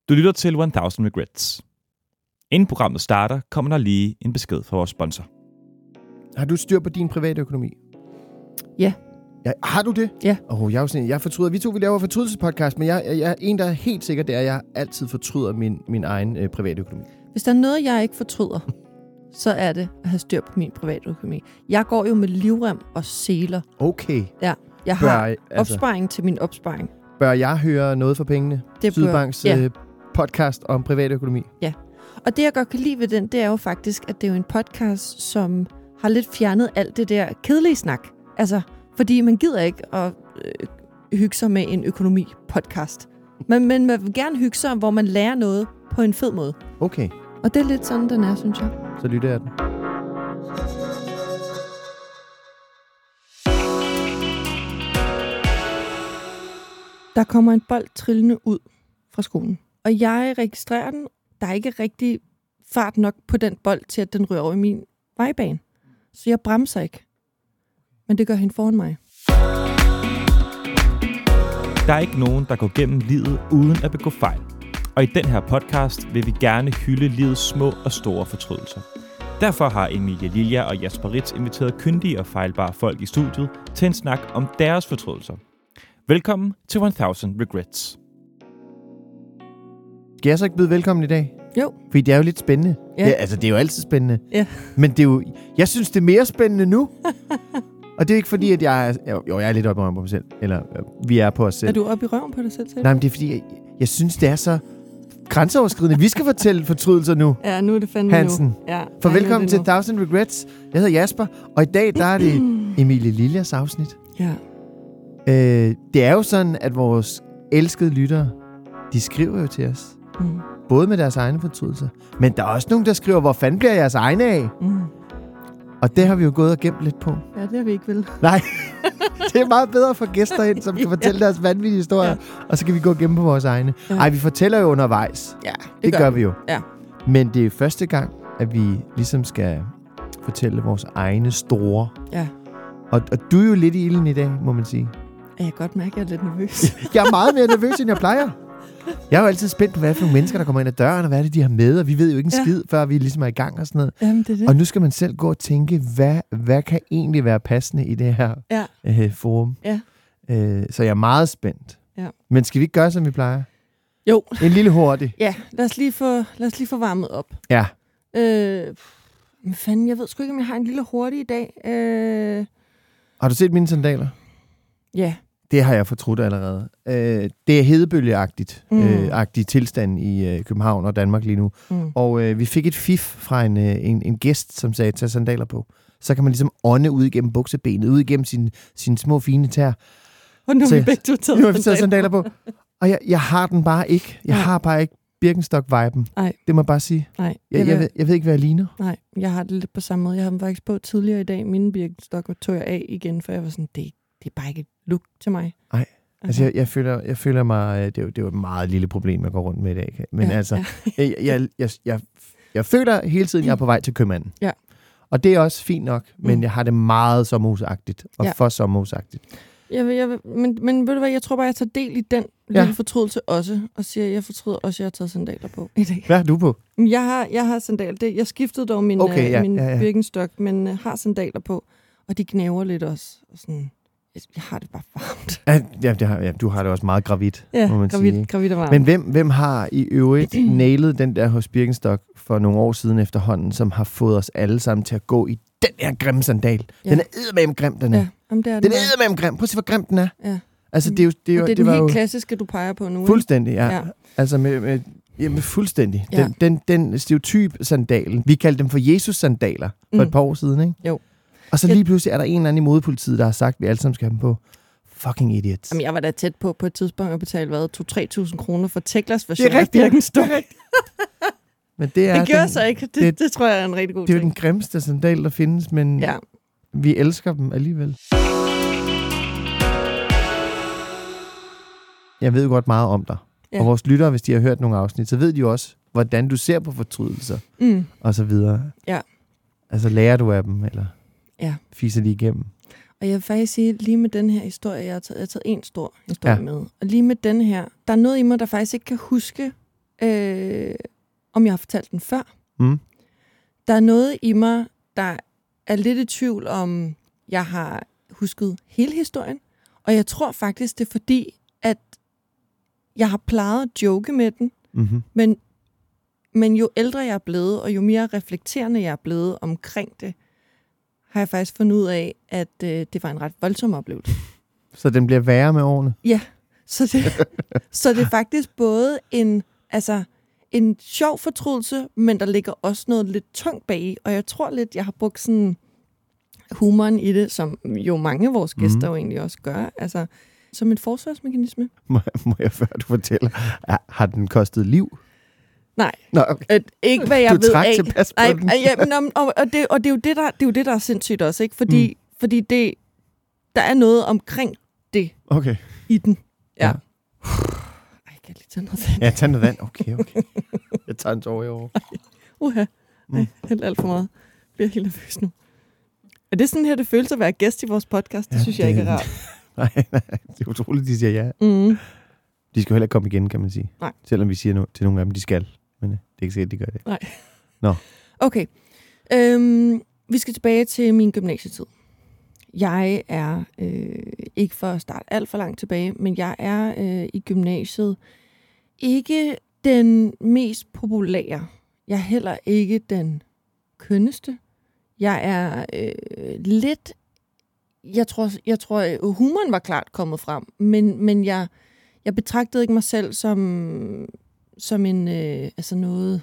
Du lytter til 1000 Regrets. Inden programmet starter, kommer der lige en besked fra vores sponsor. Har du styr på din private økonomi? Ja. Har du det? Ja. Jeg fortryder. Vi to vi laver fortrydelsespodcast, men jeg er en, der er helt sikker, det er, at jeg altid fortryder min egen private økonomi. Hvis der er noget, jeg ikke fortryder, så er det at have styr på min private økonomi. Jeg går jo med livrem og seler. Okay. Ja. Jeg har opsparing til min opsparing. Bør jeg høre noget for pengene? Det Sydbanks podcast om privat økonomi. Ja. Og det, jeg godt kan lide ved den, det er jo faktisk, at det er jo en podcast, som har lidt fjernet alt det der kedelige snak. Altså, fordi man gider ikke at hygge sig med en økonomi-podcast. Men man vil gerne hygge sig, hvor man lærer noget på en fed måde. Okay. Og det er lidt sådan, den er, synes jeg. Så lytter jeg den. Der kommer en bold trillende ud fra skolen. Og jeg registrerer den. Der er ikke rigtig fart nok på den bold, til at den rører over i min vejbane. Så jeg bremser ikke. Men det gør hende foran mig. Der er ikke nogen, der går gennem livet uden at begå fejl. Og i den her podcast vil vi gerne hylde livets små og store fortrydelser. Derfor har Emilie Lilja og Jasper Ritz inviteret kyndige og fejlbare folk i studiet til en snak om deres fortrydelser. Velkommen til 1000 Regrets. Skal jeg så ikke byde velkommen i dag? Jo. Fordi det er jo lidt spændende. Ja. Det er jo altid spændende. Ja. Men det er jo, jeg synes, det er mere spændende nu. Og det er ikke fordi, at jeg er lidt oppe i røven på mig selv. Eller vi er på os selv. Er du oppe i røven på dig selv? Nej, men det er fordi, jeg synes, det er så grænseoverskridende. Vi skal fortælle fortrydelser nu. Ja, nu er det fandme Hansen. nu. Ja. For velkommen til 1000 Regrets. Jeg hedder Jasper, og i dag der er det Emilie Liljas afsnit. Ja. Det er jo sådan, at vores elskede lyttere, de skriver jo til os. Mm. Både med deres egne fortrydelser. Men der er også nogen, der skriver, hvor fanden bliver jeres egne af? Mm. Og det har vi jo gået og gemt lidt på. Ja, det har vi ikke vel. Nej, det er meget bedre at få gæster ind, som kan fortælle deres vanvittige historier. Ja. Og så kan vi gå og gemme på vores egne. Ja. Ej, vi fortæller jo undervejs. Ja, det gør vi jo. Ja. Men det er første gang, at vi ligesom skal fortælle vores egne store. Ja. Og du er jo lidt i ilden i dag, må man sige. Jeg kan godt mærke, at jeg er lidt nervøs. Jeg er meget mere nervøs, end jeg plejer. Jeg er jo altid spændt på, hvad for nogle mennesker, der kommer ind ad døren, og hvad er det, de har med, og vi ved jo ikke en skid, før vi ligesom er i gang og sådan noget. Jamen, det er det. Og nu skal man selv gå og tænke, hvad kan egentlig være passende i det her forum. Ja. Så jeg er meget spændt. Ja. Men skal vi ikke gøre, som vi plejer? Jo. En lille hurtig. Ja, lad os lige få varmet op. Ja. Men fanden, jeg ved sgu ikke, om jeg har en lille hurtig i dag. Har du set mine sandaler? Ja. Det har jeg fortrudt allerede. Det er hedebølgeagtigt agtig tilstand i København og Danmark lige nu. Mm. Og vi fik et fif fra en gæst, som sagde, tag sandaler på. Så kan man ligesom ånde ud igennem buksebenet, ud igennem sine små fine tær. Og nu har vi begge taget sandaler på. Og jeg har den bare ikke. Jeg har bare ikke Birkenstock-viben. Nej. Det må jeg bare sige. Nej. Jeg ved ikke, hvad jeg ligner. Nej, jeg har det lidt på samme måde. Jeg havde dem faktisk på tidligere i dag. Mine Birkenstock tog jeg af igen, for jeg var sådan, det er bare ikke et look til mig. Nej, altså jeg føler mig, det er jo et meget lille problem, jeg går rundt med i dag. Men jeg føler hele tiden, jeg er på vej til købmanden. Ja. Og det er også fint nok, men jeg har det meget sommerhusagtigt, og for sommerhusagtigt. Men ved du hvad, jeg tror bare, jeg tager del i den lille fortrydelse også, og siger, at jeg fortryder også, at jeg har taget sandaler på i dag. Hvad har du på? Jeg har sandaler. Jeg skiftede dog min Birkenstock, men har sandaler på, og de knæver lidt også. Og sådan, jeg har det bare varmt. Du har det også meget gravid, må man sige. Gravid og varmt. Men hvem har i øvrigt nailet den der hos Birkenstock for nogle år siden efterhånden, som har fået os alle sammen til at gå i den her grimme sandal? Ja. Den er eddermame grim, den er. Ja, den er eddermame grim. Prøv at se, hvor grim den er. Ja. Altså, det er den helt klassiske, du peger på nu. Fuldstændig, ja. Altså med fuldstændig. Ja. Den stereotyp sandalen. Vi kaldte dem for Jesus-sandaler for et par år siden, ikke? Jo. Og så lige pludselig er der en eller anden i modepolitiet, der har sagt, at vi alle sammen skal have dem på. Fucking idiots. Jamen, jeg var da tæt på et tidspunkt at betale, 2-3.000 kroner for Teklas version af Birkenstock. Men det gjorde så ikke. Det tror jeg er en rigtig god ting. Det er jo den grimmeste sandal, der findes, men vi elsker dem alligevel. Jeg ved jo godt meget om dig. Ja. Og vores lyttere, hvis de har hørt nogle afsnit, så ved de jo også, hvordan du ser på fortrydelser. Og så videre. Ja. Altså, lærer du af dem, eller fiser de igennem? Og jeg vil faktisk sige, lige med den her historie, jeg har taget en stor historie med. Og lige med den her, der er noget i mig, der faktisk ikke kan huske, om jeg har fortalt den før. Der er noget i mig, der er lidt i tvivl om, jeg har husket hele historien. Og jeg tror faktisk, det er fordi, at jeg har plejet at joke med den. Men jo ældre jeg er blevet, og jo mere reflekterende jeg er blevet omkring det, har jeg faktisk fundet ud af, at det var en ret voldsom oplevelse. Så den bliver værre med årene? Ja, så det er faktisk både en sjov fortrydelse, men der ligger også noget lidt tungt bag. Og jeg tror lidt, jeg har brugt sådan humoren i det, som jo mange af vores gæster jo egentlig også gør, altså som en forsvarsmekanisme. Må jeg før du fortæller, har den kostet liv? Nej. Nå, okay. Ikke hvad jeg ved af. Du trak tilpas på den. Og det er jo det, der er sindssygt også, ikke? Fordi der er noget omkring det i den. Ja. Ej, kan jeg lige tage noget vand? Ja, tag noget vand. Okay. Jeg tager en tår i år. Helt alt for meget. Jeg bliver helt nervøs nu. Er det sådan her, det føles at være gæst i vores podcast? Det synes jeg ikke er rart. Nej, det er utroligt, de siger ja. De skal jo heller ikke komme igen, kan man sige. Nej. Selvom vi siger til nogle af dem, de skal. Men det er ikke sikkert, de gør det. Nej. Nå. Okay. Vi skal tilbage til min gymnasietid. Jeg er, ikke for at starte alt for langt tilbage, men jeg er i gymnasiet ikke den mest populære. Jeg er heller ikke den kønneste. Jeg er lidt... Jeg tror, humoren var klart kommet frem, men jeg betragtede ikke mig selv som en noget,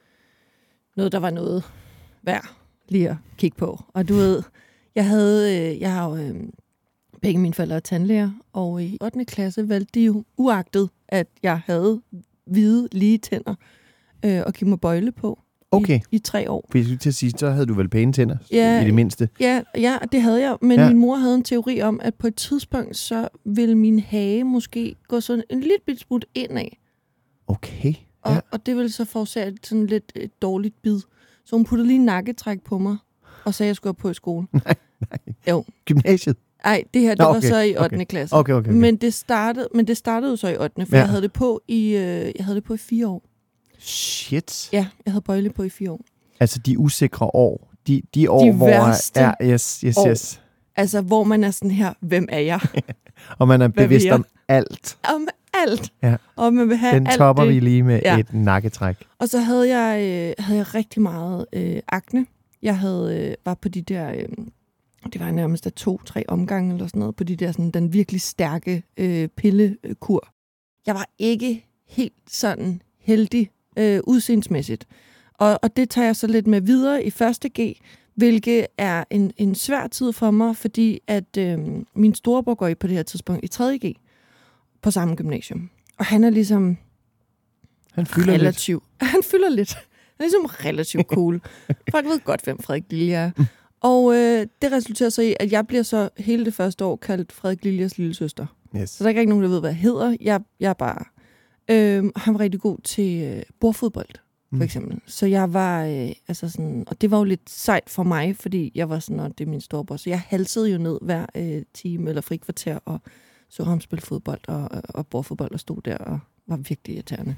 der var noget værd lige at kigge på. Og du ved, jeg har jo begge mine forældre er tandlæger, og i 8. klasse valgte de jo, uagtet at jeg havde hvide, lige tænder, at give mig bøjle på. Okay. I 3 år. For jeg skulle til at sige, så havde du vel pæne tænder, i det mindste. Ja, det havde jeg. Men min mor havde en teori om, at på et tidspunkt, så ville min hage måske gå sådan en lille smut indad. Okay. Og det ville så forårsage sådan lidt et dårligt bid. Så hun puttede lige nakketræk på mig, og sagde, at jeg skulle på i skole. Nej. Jo. Gymnasiet? Nej, det var så i 8. klasse. Okay. Men det startede jo så i 8. For jeg havde det på i 4 år. Shit. Ja, jeg havde bøjle på i 4 år. Altså de usikre år. De år, hvor... værste yes. Altså, hvor man er sådan her, hvem er jeg? Og man er bevidst om alt. Om alt. Ja. Og man vil have den alt topper det. vi lige med et nakketræk. Og så havde jeg rigtig meget akne. Jeg var på de der... det var nærmest 2-3 omgange eller sådan noget, på de der sådan, den virkelig stærke pillekur. Jeg var ikke helt sådan heldig udseendsmæssigt. Og det tager jeg så lidt med videre i 1. G, hvilket er en svær tid for mig, fordi at min storebror går på det her tidspunkt i 3. G på samme gymnasium. Og han er ligesom han fylder relativt. Han fylder lidt. Han er ligesom relativt cool. Folk ved godt, hvem Frederik Lilje er. Og det resulterer så i, at jeg bliver så hele det første år kaldt Frederik Liljes lille søster. Yes. Så der er ikke nogen, der ved, hvad jeg hedder. Jeg er bare... han var rigtig god til bordfodbold, for eksempel. Så jeg var sådan... Og det var jo lidt sejt for mig, fordi jeg var sådan, og det er min storebror. Så jeg halsede jo ned hver time eller frikvarter og så ham spille fodbold og bordfodbold og stod der og var virkelig irriterende.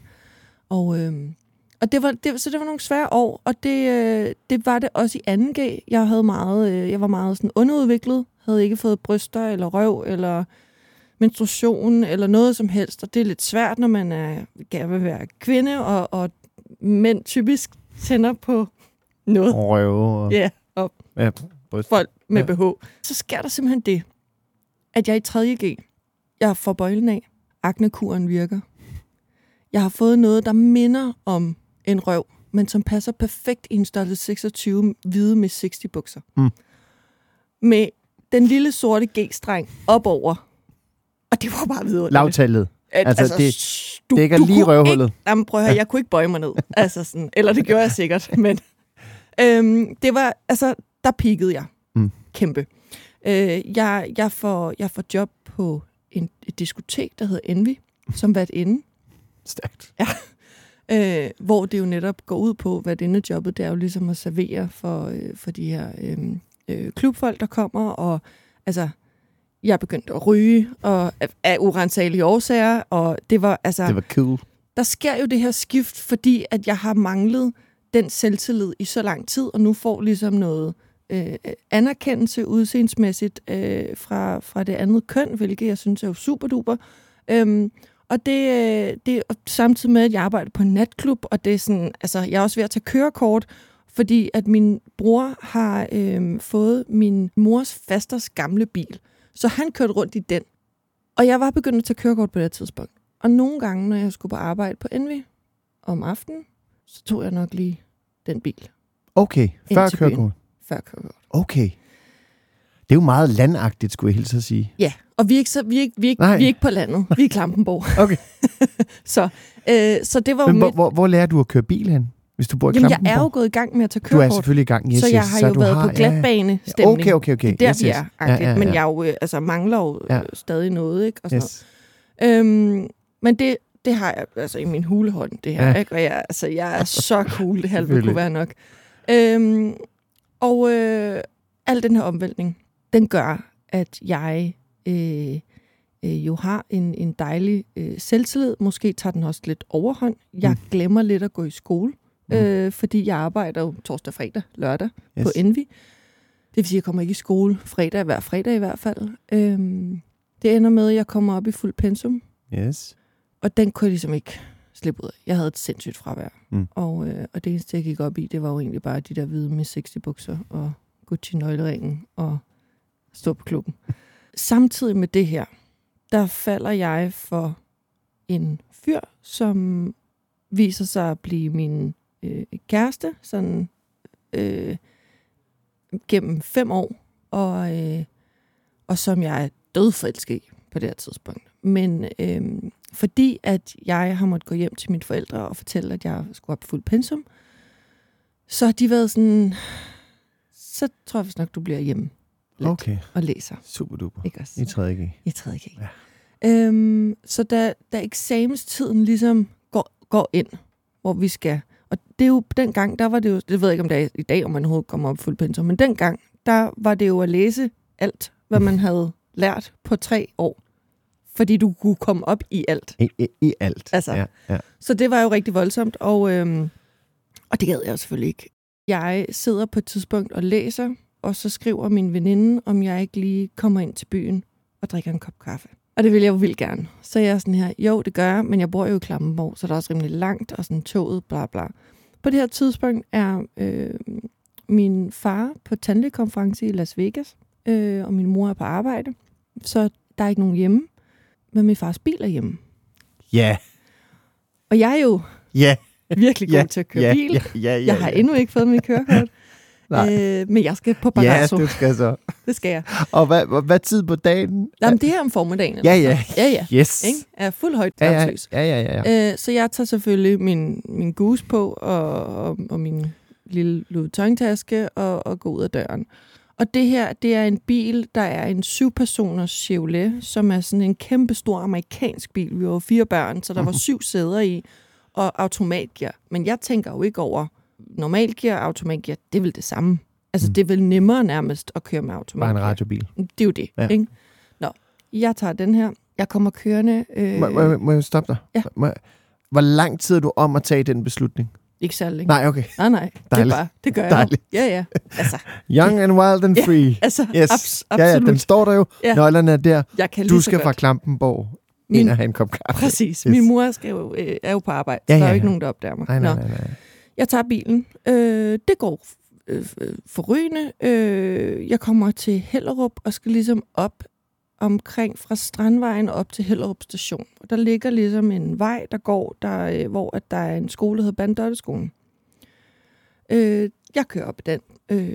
Og det var nogle svære år, og det var det også i 2. G. Jeg var meget sådan underudviklet, havde ikke fået bryster eller røv eller menstruation eller noget som helst, og det er lidt svært, når man gerne vil være kvinde, og mænd typisk tænder på noget. Røv. Ja, og folk med BH. Så sker der simpelthen det, at jeg i 3. G, jeg får bøjlen af, aknekuren virker. Jeg har fået noget, der minder om en røv, men som passer perfekt i en størrelse 26 hvide med 60 bukser. Med den lille sorte G-streng opover. Og det var bare videre. Lavtallet. Altså det dækker lige røvhullet. Jamen prøv at høre, jeg kunne ikke bøje mig ned. Altså sådan, eller det gjorde jeg sikkert. Men det var, altså, der peakede jeg. Kæmpe. Jeg får job på et diskotek, der hedder Envy, som værtinde. Stærkt. Ja. Hvor det jo netop går ud på, hvad denne jobbet, det er jo ligesom at servere for de her klubfolk, der kommer, og altså, jeg begyndte at ryge, og af urensagelige årsager, og det var altså... Det var cool. der sker jo det her skift, fordi at jeg har manglet den selvtillid i så lang tid, og nu får ligesom noget anerkendelse udseendsmæssigt fra det andet køn, hvilket jeg synes er jo super duper. Og det er samtidig med, at jeg arbejder på en natklub, og det er sådan, altså, jeg er også ved at tage kørekort, fordi at min bror har fået min mors fasters gamle bil. Så han kørte rundt i den. Og jeg var begyndt at tage kørekort på det tidspunkt. Og nogle gange, når jeg skulle på arbejde på Envy om aftenen, så tog jeg nok lige den bil. Okay, før kørekort. Før kørekort. Okay. Det er jo meget landagtigt, skulle jeg hilse at sige. Ja, og vi er ikke på landet. Vi er i Klampenborg. Okay. så det var men jo hvor lærer du at køre bil hen, hvis du bor i Klampenborg? Jamen, jeg er jo gået i gang med at tage kørekort. Du er selvfølgelig i gang, yes, så jeg har jo været på glatbanestemning. Okay. Det er der, vi er. Ja. Men jeg jo, mangler jo stadig noget, ikke? Og sådan noget. Men det har jeg altså i min hulehånd, det her. Ikke? Og jeg er så cool, det halve kunne være nok. Al den her omvæltning, den gør, at jeg jo har en dejlig selvtillid. Måske tager den også lidt overhånd. Jeg glemmer lidt at gå i skole, fordi jeg arbejder jo torsdag, fredag, lørdag på Envy. Det vil sige, at jeg kommer ikke i skole hver fredag i hvert fald. Det ender med, at jeg kommer op i fuld pensum. Yes. Og den kunne jeg ligesom ikke slippe ud af. Jeg havde et sindssygt fravær. Og det eneste, jeg gik op i, det var jo egentlig bare de der hvide med 60 bukser og Gucci-nøgleringen og stå på klubben. Samtidig med det her, der falder jeg for en fyr, som viser sig at blive min kæreste, sådan gennem 5 år, og som jeg er dødforelsket i på det her tidspunkt. Men fordi at jeg har måttet gå hjem til mine forældre og fortælle, at jeg skulle op fuld pensum, så har de været sådan, så tror jeg nok, du bliver hjemme lidt og læser. Super duper. Ikke også? I 3.G. I 3.G. Ja. Så da eksamenstiden ligesom går ind, hvor vi skal, og det er jo dengang, der var det jo, det ved jeg ikke, om det er i dag, om man overhovedet kommer op fuld pensum, men dengang, der var det jo at læse alt, hvad man havde lært på 3 år. Fordi du kunne komme op i alt. I alt. Altså. Ja. Så det var jo rigtig voldsomt, og det gad jeg selvfølgelig ikke. Jeg sidder på et tidspunkt og læser, og så skriver min veninde, om jeg ikke lige kommer ind til byen og drikker en kop kaffe. Og det vil jeg jo vildt gerne. Så jeg er sådan her, jo, det gør jeg, men jeg bor jo i Klampenborg, så der er også rimelig langt, og sådan toget, bla bla. På det her tidspunkt er min far på tandlægekonference i Las Vegas, og min mor er på arbejde, så der er ikke nogen hjemme. Men min fars bil er hjemme. Ja. Yeah. Og jeg er jo virkelig god til at køre bil. Jeg har endnu ikke fået mit kørekort. Men jeg skal på Barrasso. Ja, du skal så. Det skal jeg. Og hvad tid på dagen? Jamen, det er om formiddagen. Ja. Yes. Ikke? Jeg er fuld højt dragsløs. Ja. Så jeg tager selvfølgelig min goose på og min lille Louis Vuitton-taske og går ud af døren. Og det her, det er en bil, der er en 7-personers Chevrolet, som er sådan en kæmpe stor amerikansk bil. Vi var 4 børn, så der var 7 sæder i, og automatgear. Men jeg tænker jo ikke over normalgear og automatgear, det er vel det samme. Altså, det er vel nemmere nærmest at køre med automatgear. Bare en radiobil. Det er jo det, ikke? Nå, jeg tager den her. Jeg kommer kørende. Må jeg stoppe dig? Ja. Hvor lang tid er du om at tage den beslutning? Ikke særlig længe. Nej, okay. Nej. Det gør jeg. Dejligt. Ja. Altså. Young and wild and free. Altså, yes. Absolut. Ja, den står der jo. Ja. Nøglerne er der. Du skal fra Klampenborg ind og have en kop kaffe. Præcis. Yes. Min mor er jo på arbejde, så der er jo ikke nogen, der opdager mig. Nej. Jeg tager bilen. Det går forrygende. Jeg kommer til Hellerup og skal ligesom op omkring fra Strandvejen op til Hellerup station. Og der ligger ligesom en vej, der går, hvor at der er en skole, der hedder Bandotteskolen. Jeg kører op i den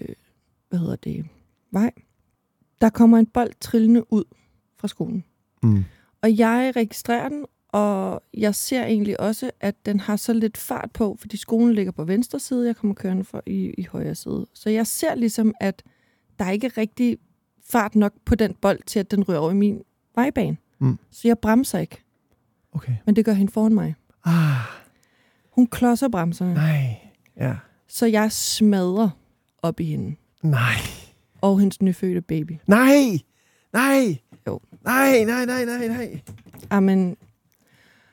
vej. Der kommer en bold trillende ud fra skolen. Og jeg registrerer den, og jeg ser egentlig også, at den har så lidt fart på, fordi skolen ligger på venstre side, jeg kommer kørende i højre side. Så jeg ser ligesom, at der ikke er rigtig fart nok på den bold, til at den rører over i min vejbane. Så jeg bremser ikke. Okay. Men det gør hende foran mig. Hun klodser bremserne. Nej. Ja. Så jeg smadrer op i hende. Nej. Og hendes nyfødte baby. Nej. Jo. Nej. Amen.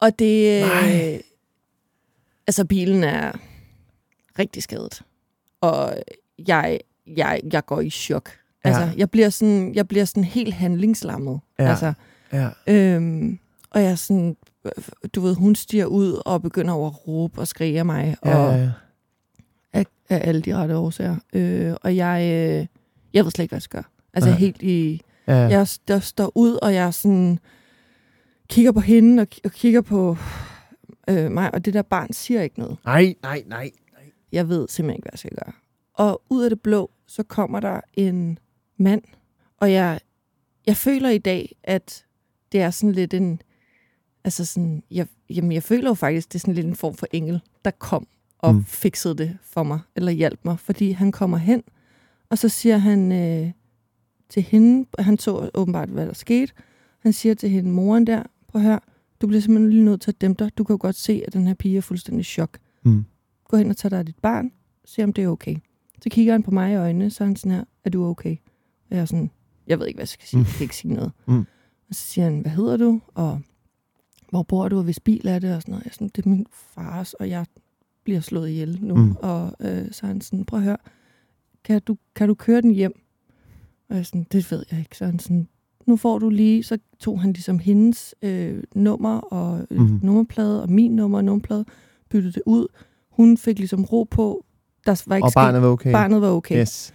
Og det... altså, bilen er rigtig skadet. Og jeg går i chok. Ja. Altså, jeg bliver sådan helt handlingslammet. Ja. Altså, Ja. og jeg er sådan... Du ved, hun stiger ud og begynder at råbe og skrige af mig. Og af alle de rette årsager. Og jeg ved slet ikke, hvad jeg skal gøre. Altså, helt i... Jeg står ud, og jeg sådan kigger på hende og kigger på mig, og det der barn siger ikke noget. Nej. Jeg ved simpelthen ikke, hvad jeg skal gøre. Og ud af det blå, så kommer der en mand, og jeg føler i dag, at det er sådan lidt en... Altså sådan... Jeg føler jo faktisk, det er sådan lidt en form for engel, der kom og fikset det for mig, eller hjalp mig, fordi han kommer hen, og så siger han til hende, han så åbenbart, hvad der skete, han siger til hende, moren der, prøv at høre, du bliver simpelthen lige nødt til at dæmpe dig, du kan jo godt se, at den her pige er fuldstændig i chok. Gå hen og tag dig af dit barn, se om det er okay. Så kigger han på mig i øjnene, så er han sådan her, er du okay? Og jeg er sådan, jeg ved ikke, hvad jeg skal sige, jeg kan ikke sige noget. Og så siger han, hvad hedder du, og hvor bor du, og hvis bil er det, og sådan noget. Jeg er sådan, det er min fars, og jeg bliver slået ihjel nu. Og så er han sådan, prøv at høre, kan du køre den hjem? Og jeg er sådan, det ved jeg ikke. Så er han sådan, nu får du lige, så tog han ligesom hendes nummer og nummerplade, og min nummer og nummerplade, byttede det ud. Hun fik ligesom ro på, der var ikke og barnet var okay. Barnet var okay. Yes.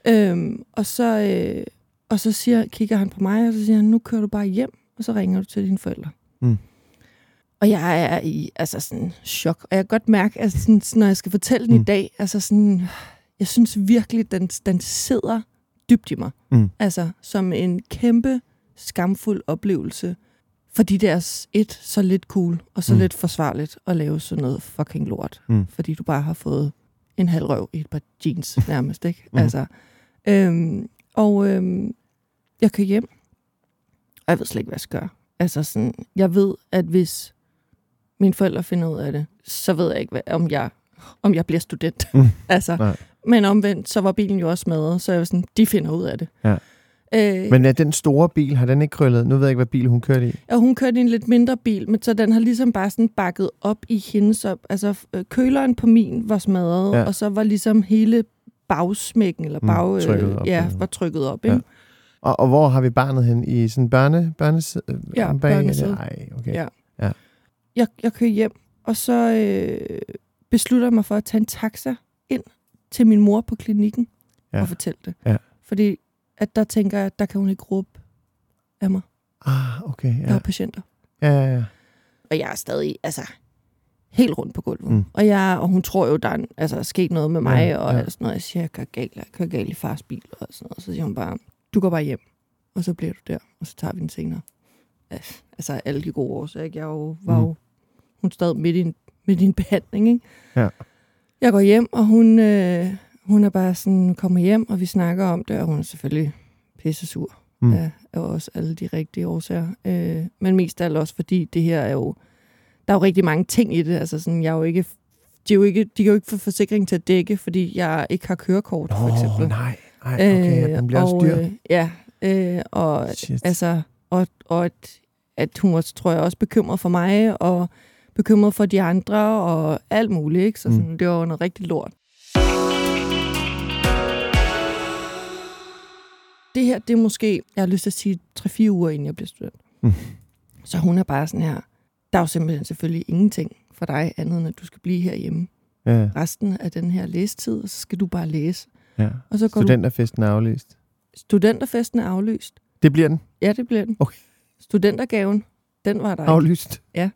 Og så kigger han på mig, og så siger han, nu kører du bare hjem, og så ringer du til dine forældre. Og jeg er i sådan chok. Og jeg kan godt mærke, at sådan, når jeg skal fortælle den i dag, altså sådan, jeg synes virkelig, den sidder dybt i mig. Altså som en kæmpe, skamfuld oplevelse. Fordi det er så lidt cool, og så lidt forsvarligt at lave sådan noget fucking lort. Fordi du bare har fået en halv røv i et par jeans nærmest, ikke? Altså, jeg kører hjem, og jeg ved slet ikke, hvad jeg skal gøre. Altså sådan, jeg ved, at hvis mine forældre finder ud af det, så ved jeg ikke, om jeg bliver student. Men omvendt, så var bilen jo også smadret, så jeg var sådan, de finder ud af det. Ja. Men er den store bil, har den ikke krøllet? Nu ved jeg ikke, hvad bil hun kørte i. Ja, hun kørte i en lidt mindre bil, men så den har ligesom bare sådan bakket op i hendes op. Altså, køleren på min var smadret, og så var ligesom hele bagsmækken, eller var trykket op. Ikke? Og hvor har vi barnet hen? I sådan børnesæde? Ja, børnesæde. Nej, okay. Ja. Jeg kører hjem, og så beslutter jeg mig for at tage en taxa ind til min mor på klinikken og fortælle det. Ja. Fordi at der tænker jeg, at der kan hun ikke råbe af mig. Okay. Ja. Der er patienter. Ja. Og jeg er stadig, helt rundt på gulvet. Og hun tror jo, der er sket noget med mig, og sådan noget. Jeg siger, jeg kører galt i fars bil, og sådan noget. Så siger hun bare, du går bare hjem, og så bliver du der, og så tager vi den senere. Altså alle de gode år, så ikke? Jeg var hun stod midt i en behandling, ikke? Ja. Jeg går hjem, og hun er bare sådan, kommer hjem, og vi snakker om det, og hun er selvfølgelig pissesur. Ja, og også alle de rigtige årsager. Men mest af alt også, fordi det her er jo, der er jo rigtig mange ting i det. Altså sådan, de kan jo ikke få forsikring til at dække, fordi jeg ikke har kørekort, for eksempel. Nej, okay, den bliver også dyr. Og at hun også, tror jeg, også bekymret for mig, og bekymret for de andre, og alt muligt, ikke? Så sådan, det var noget rigtig lort. Det her, det er måske, jeg har lyst til at sige, 3-4 uger, inden jeg bliver student. Så hun er bare sådan her, der er jo simpelthen selvfølgelig ingenting for dig, andet end at du skal blive herhjemme. Ja. Resten af den her læsetid, og så skal du bare læse. Ja. Og så studenterfesten er aflyst. Studenterfesten er aflyst. Det bliver den? Ja, det bliver den. Okay. Studentergaven, den var der aflyst? Ja.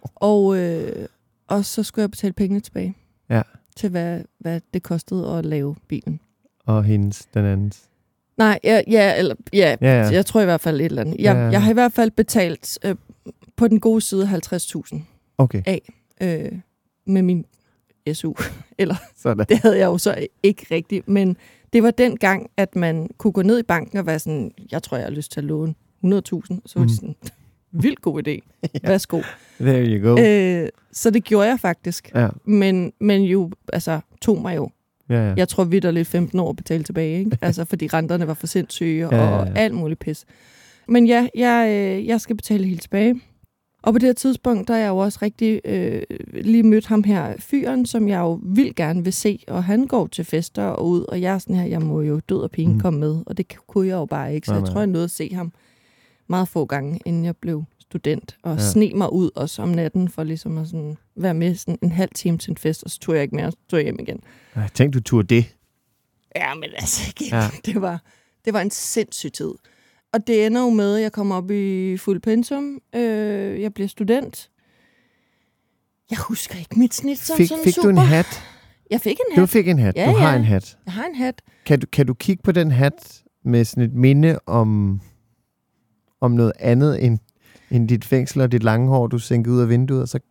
Og så skulle jeg betale pengene tilbage. Ja. Til hvad det kostede at lave bilen. Og den andens? Nej, jeg tror i hvert fald et eller andet. Jeg har i hvert fald betalt på den gode side 50.000 af med min SU. Eller sådan. Det havde jeg jo så ikke rigtigt. Men det var den gang, at man kunne gå ned i banken og være sådan, jeg tror, jeg har lyst til at låne 100.000. Så var det sådan, vildt god idé. Værsgo. There you go. Så det gjorde jeg faktisk. Ja. Men jo, tog mig jo. Ja. Jeg tror vitterligt 15 år at betale tilbage, ikke? Altså, fordi renterne var for sindssyge og alt muligt pis. Men ja, jeg skal betale helt tilbage. Og på det her tidspunkt, der er jeg jo også rigtig lige mødt ham her, fyren, som jeg jo vildt gerne vil se, og han går til fester og ud, og jeg er sådan her, jeg må jo død og pine komme med, og det kunne jeg jo bare ikke, så jeg tror, jeg nåede at se ham meget få gange, inden jeg blev student, og sne mig ud også om natten, for ligesom at sådan være med sådan en halv time til en fest, og så tog jeg ikke mere, og så tog jeg hjem igen. Jeg tænkte, du turde det. Ja, men altså igen, det var en sindssyg tid. Og det ender jo med, at jeg kommer op i fuld pensum. Jeg bliver student. Jeg husker ikke mit snit som sådan fik super. Du en hat? Jeg fik en hat. Du fik en hat. Ja, du har en hat. Jeg har en hat. Kan du kigge på den hat med sådan et minde om noget andet end dit fængsel og dit lange hår, du sænkede ud af vinduet? Og så...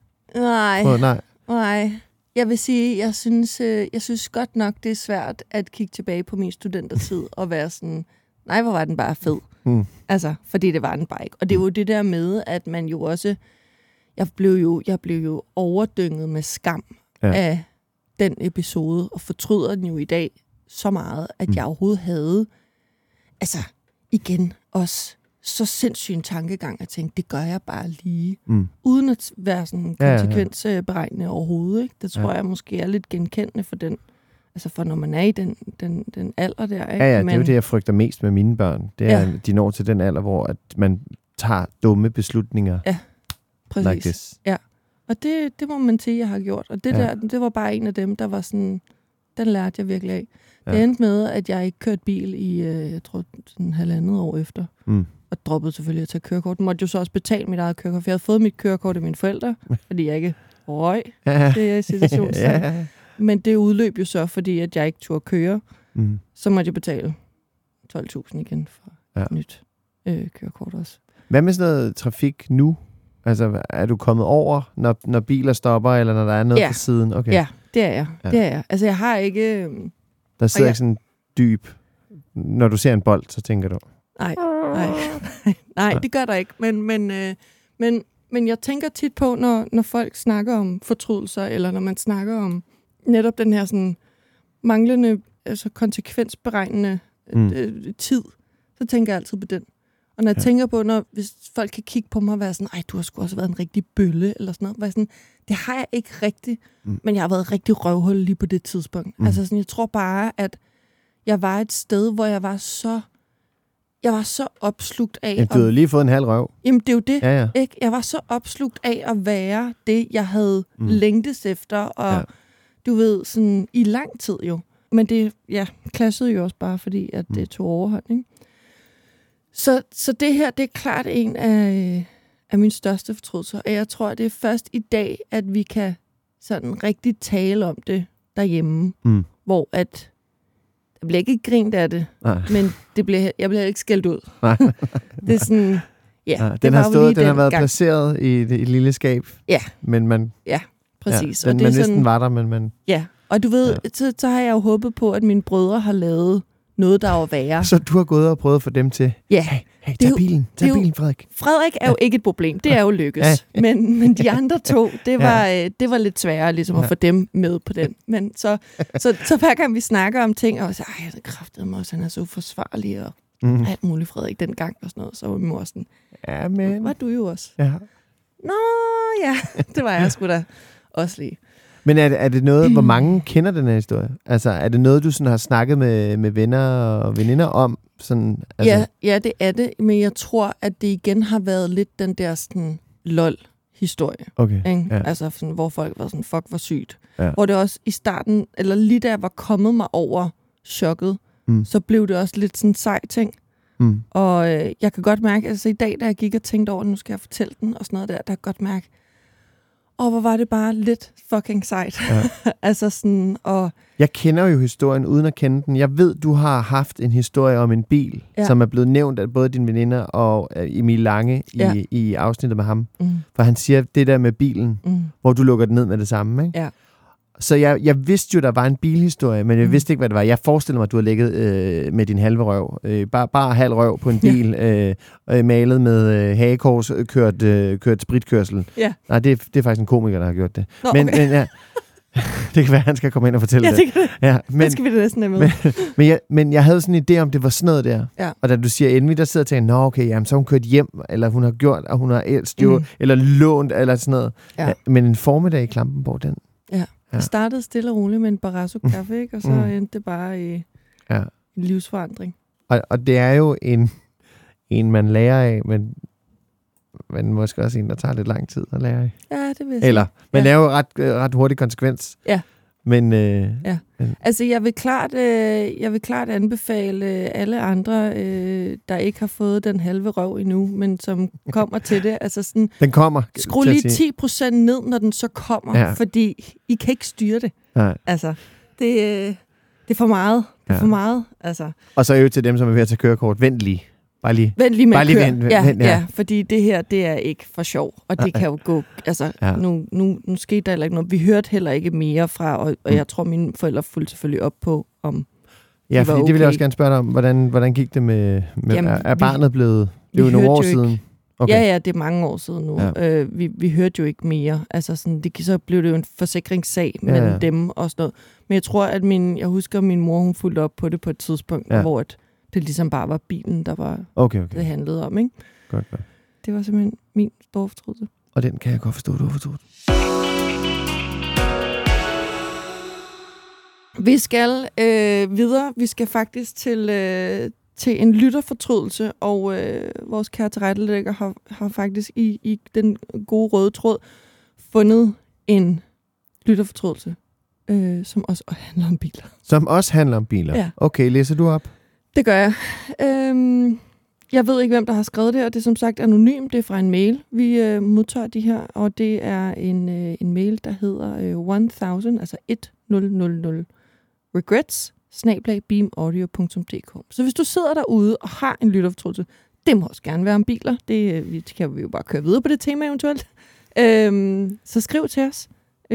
Nej. Jeg vil sige, jeg synes godt nok, det er svært at kigge tilbage på min studentertid og være sådan, nej, hvor var den bare fed. Altså, fordi det var den bare ikke. Og det er jo det der med, at man jo også... Jeg blev jo overdynget med skam af den episode, og fortryder den jo i dag så meget, at jeg overhovedet havde... Altså, igen også så sindssyg en tankegang, at tænke, det gør jeg bare lige. Uden at være sådan konsekvensberegnende overhovedet. Ikke? Det tror jeg måske er lidt genkendende for den... Altså for når man er i den alder der, ikke? Ja, det er jo det, jeg frygter mest med mine børn. Det er, at de når til den alder, hvor at man tager dumme beslutninger. Ja, præcis. Like this. Ja, og det må man sige, jeg har gjort. Og det var bare en af dem, der var sådan, den lærte jeg virkelig af. Det endte med, at jeg ikke kørte bil i, jeg tror, sådan 1,5 år efter. Og droppede selvfølgelig at tage kørekort. Måtte jo så også betale mit eget kørekort, for jeg havde fået mit kørekort af mine forældre, fordi jeg ikke røg. Det er i situationen. Men det udløb jo så, fordi at jeg ikke turde køre. Så måtte jeg betale 12.000 igen for et nyt kørekort også. Hvad med sådan noget trafik nu? Altså, er du kommet over, når biler stopper, eller når der er noget på siden? Okay. Ja, det er jeg. Det er jeg. Altså, jeg har ikke... Der sidder ikke sådan dyb... Når du ser en bold, så tænker du... Nej, det gør der ikke. Men jeg tænker tit på, når folk snakker om fortrydelser, eller når man snakker om netop den her sådan manglende, altså konsekvensberegnende tid, så tænker jeg altid på den. Og når jeg tænker på, hvis folk kan kigge på mig og være sådan, ej, du har sgu også været en rigtig bølle, eller sådan noget, sådan, det har jeg ikke rigtigt, men jeg har været rigtig røvhul lige på det tidspunkt. Altså sådan, jeg tror bare, at jeg var et sted, hvor jeg var så opslugt af... Du havde lige fået en halv røv. Jamen, det er jo det, ikke? Jeg var så opslugt af at være det, jeg havde længtes efter, og du ved, sådan i lang tid jo. Men det, klassede jo også bare, fordi at det tog overhånd, ikke? Så det her, det er klart en af mine største fortrydelser, og jeg tror, det er først i dag, at vi kan sådan rigtig tale om det derhjemme, hvor at der bliver ikke grint af det, men jeg bliver ikke skældt ud. Det er sådan, den har været placeret i et lille skab, men man... Ja, præcis. Den, og det man er næsten sådan, var der, men man... Ja, og du ved, så har jeg jo håbet på, at mine brødre har lavet noget, der var værre. Så du har gået og prøvet at få dem til... Ja. Hey, tag bilen, Frederik. Frederik er jo ikke et problem, det er jo lykkes. Men de andre to, det var lidt sværere ligesom at få dem med på den. Men så hver gang vi snakker om ting, og så det kræftede mig også, han er så uforsvarlig, og alt muligt Frederik dengang, og sådan noget, så var min mor sådan, men... var du jo også. Ja. Nå, ja, det var jeg sgu da også lige. Men er det noget, hvor mange kender den her historie? Altså, er det noget, du sådan har snakket med venner og veninder om? Sådan, altså... Ja, det er det, men jeg tror, at det igen har været lidt den der sådan lol-historie. Okay. Ja. Altså, sådan, hvor folk var sådan, fuck, hvor sygt. Ja. Hvor det også i starten, eller lige da jeg var kommet mig over chokket, så blev det også lidt sådan en sej ting. Og jeg kan godt mærke, altså i dag, da jeg gik og tænkte over, nu skal jeg fortælle den, og sådan noget der kan jeg godt mærke, hvor var det bare lidt fucking sejt. Ja. Altså sådan, og... Jeg kender jo historien uden at kende den. Jeg ved, du har haft en historie om en bil, som er blevet nævnt af både dine veninder og Emil Lange i afsnittet med ham. For han siger det der med bilen, hvor du lukker den ned med det samme, ikke? Ja. Så jeg vidste jo, der var en bilhistorie, men jeg vidste ikke, hvad det var. Jeg forestiller mig, at du har ligget med din halve røv. Bare halv røv på en bil, malet med hagekors, kørt spritkørsel. Ja. Nej, det er faktisk en komiker, der har gjort det. Nå, men ja. Det Det kan være, han skal komme ind og fortælle det. Kan det. Ja, det skal vi da næsten have med. Men jeg havde sådan en idé om, det var sådan noget der. Ja. Og da du siger Envy, der sidder og tænker, nå okay, jamen, så har hun kørt hjem, eller hun har gjort, og hun har elst jo, eller lånt, eller sådan noget. Ja. Men en formiddag i Klampenborg, den... Ja. Jeg startede stille og roligt med en Barrasso kaffe, ikke? Og så endte det bare i en livsforandring. Og det er jo en man lærer af, men måske også en, der tager lidt lang tid at lære af. Ja, det vil jeg sige. Men det er jo ret hurtig konsekvens. Ja. Men, Altså, jeg vil klart anbefale alle andre, der ikke har fået den halve røv endnu, men som kommer til det. Altså sådan, den kommer. Skru lige 10% ned, når den så kommer, fordi I kan ikke styre det. Nej. Altså, det er for meget. Det er for meget, altså. Og så til dem, som er ved at tage kørekort. Vent lige. Vent lige med at køre. Vent, ja, fordi det her, det er ikke for sjov. Og det kan jo gå... Altså, nu skete der heller ikke noget. Vi hørte heller ikke mere fra, og jeg tror, mine forældre fulgte selvfølgelig op på, om ja, fordi det vil jeg også gerne spørge dig om. Hvordan gik det med jamen, er barnet blevet... Det er jo nogle år siden. Okay. Ja, det er mange år siden nu. Ja. Vi hørte jo ikke mere. Altså, sådan, så blev det jo en forsikringssag mellem dem og sådan noget. Men jeg tror, at jeg husker, at min mor hun fulgte op på det på et tidspunkt, hvor det ligesom bare var bilen, der var det handlede om, ikke? Godt. Det var simpelthen min store fortrydelse. Og den kan jeg godt forstå, du har fortrudt. Vi skal videre. Vi skal faktisk til en lytterfortrydelse, og vores kære tilrettelægger har faktisk i den gode røde tråd fundet en lytterfortrydelse, som også handler om biler. Som også handler om biler? Ja. Okay, læser du op? Det gør jeg. Jeg ved ikke, hvem der har skrevet det, og det er som sagt anonymt. Det er fra en mail. Vi modtager de her, og det er en mail, der hedder 1000, altså 1000 regrets@beamaudio.dk. Så hvis du sidder derude og har en lytterfortrydelse, det må også gerne være om biler. Det kan vi jo bare køre videre på det tema eventuelt. Så skriv til os.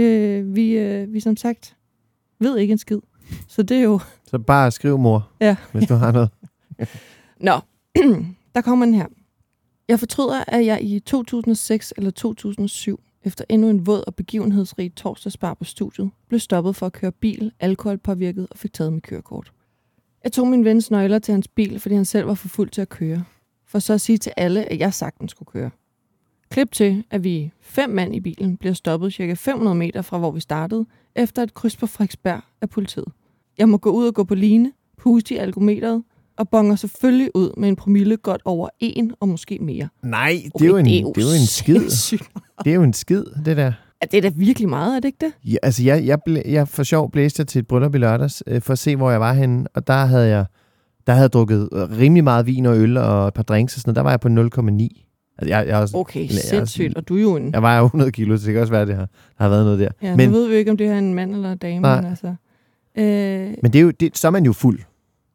Vi som sagt ved ikke en skid. Så det er jo... Så bare skriv, mor, hvis du har noget. Nå, der kommer den her. Jeg fortryder, at jeg i 2006 eller 2007, efter endnu en våd og begivenhedsrig torsdagsbar på studiet, blev stoppet for at køre bil, alkoholpåvirket og fik taget mit kørekort. Jeg tog min vens nøgler til hans bil, fordi han selv var for fuld til at køre. For så at sige til alle, at jeg sagtens skulle køre. Klip til, at vi 5 mand i bilen bliver stoppet cirka 500 meter fra, hvor vi startede, efter et kryds på Frederiksberg af politiet. Jeg må gå ud og gå på line, puste i alkometeret, og bonger selvfølgelig ud med en promille godt over 1 og måske mere. Nej, det er jo en skid. Det er jo en skid, det der. Ja, det er da virkelig meget, er det ikke det? Ja, altså, jeg for sjov blæste til et bryllup i lørdags, for at se, hvor jeg var henne, og der havde jeg drukket rimelig meget vin og øl og et par drinks og sådan noget. Der var jeg på 0,9. Altså, jeg også, okay, sindssygt. Og du er jo en... Jeg vejer 100 kilo, så det kan også være, der har været noget der. Ja, men nu ved vi ikke, om det er en mand eller en dame. Men, altså, men det er jo, så er man jo fuld.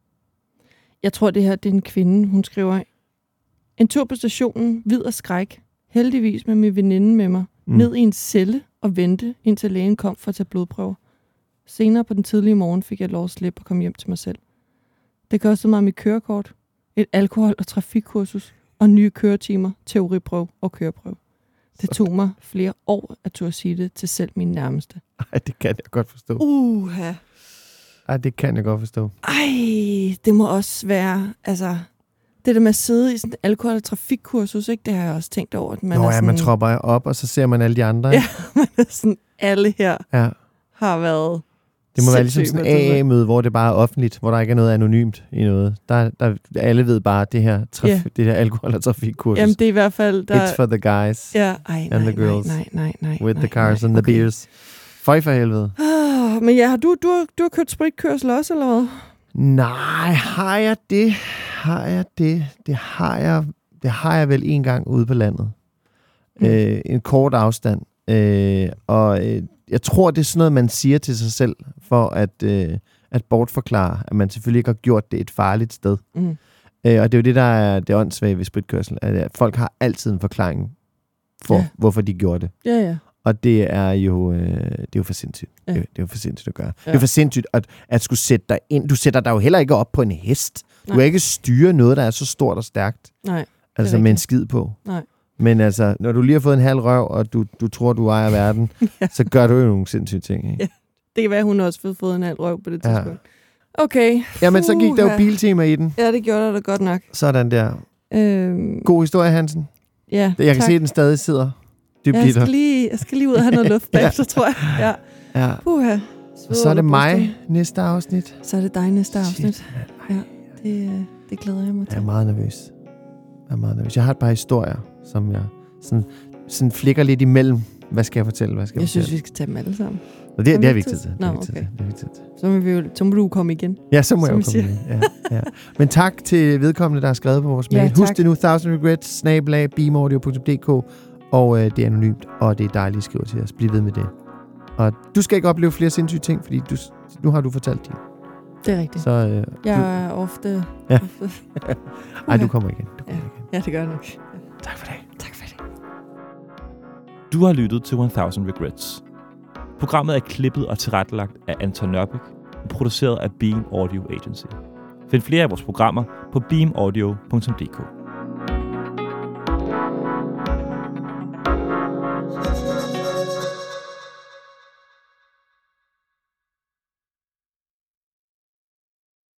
Jeg tror, det her det er en kvinde. Hun skriver, en tur på stationen, hvid og skræk. Heldigvis med min veninde med mig. Ned i en celle og vente, indtil lægen kom for at tage blodprøver. Senere på den tidlige morgen fik jeg lov at slippe og komme hjem til mig selv. Det kostede mig mit kørekort, et alkohol- og trafikkursus og nye køretimer, teoriprøve og køreprøve. Det tog mig flere år at turde sige det til selv min nærmeste. Ej, det kan jeg godt forstå. Ej, det kan jeg godt forstå. Ej, det må også være, altså... Det der med at sidde i sådan et alkohol- og trafikkursus, ikke? Det har jeg også tænkt over. At man er sådan... man tropper op, og så ser man alle de andre. Ja, man er sådan, alle her har været... Det må være ligesom sådan en AA-møde, hvor det bare er offentligt, hvor der ikke er noget anonymt i noget. Der alle ved bare, det her alkohol- og trafikkursus. Jamen, det er i hvert fald... It's for the guys and the girls. Nej. With the cars and the beers. Føj for helvede. Men ja, du har kørt spritkørsel også, eller hvad? Nej, har jeg det? Det har jeg vel en gang ude på landet. En kort afstand. Jeg tror, det er sådan noget, man siger til sig selv, for at bortforklare, at man selvfølgelig ikke har gjort det et farligt sted. Og det er jo det, der er det åndssvage ved spritkørsel. At folk har altid en forklaring for, hvorfor de gjorde det. Ja. Og det er jo for sindssygt. Ja. Det er jo for sindssygt at gøre. Ja. Det er for sindssygt at skulle sætte dig ind. Du sætter dig jo heller ikke op på en hest. Du kan ikke styre noget, der er så stort og stærkt. Nej. Altså med en skid på. Nej. Men altså, når du lige har fået en halv røv, og du tror, du ejer verden, så gør du jo nogle sindssyge ting. Ikke? Ja, Det kan være, hun også har fået en halv røv på det tidspunkt. Okay. Jamen, så gik der jo Biltema i den. Ja, det gjorde der da godt nok. Sådan der. God historie, Hansen. Ja, jeg kan se, at den stadig sidder dybt i dig. Jeg skal lige ud og have noget luft bagefter, tror jeg. Ja. Og så er det mig næste afsnit. Så er det dig næste afsnit. Ja, det glæder jeg mig til. Jeg er meget nervøs. Jeg har et par historier, som jeg sådan flikker lidt imellem. Hvad skal jeg fortælle? Jeg synes, vi skal tage dem alle sammen. Og det er vigtigt. Så må du komme igen. Ja, så må jeg jo komme igen. Ja. Men tak til vedkommende, der har skrevet på vores mail. Ja, husk det nu, 1000regrets@beamaudio.dk, og det er anonymt, og det er dejligt at skrive til os. Bliv ved med det. Og du skal ikke opleve flere sindssyge ting, fordi nu har du fortalt din. Det er rigtigt. Så, jeg er ofte... Ja. Ej, du kommer igen. Ja, det gør jeg nok. Ja. Tak for det. Du har lyttet til 1000 Regrets. Programmet er klippet og tilrettelagt af Anton Nørbæk og produceret af Beam Audio Agency. Find flere af vores programmer på beamaudio.dk.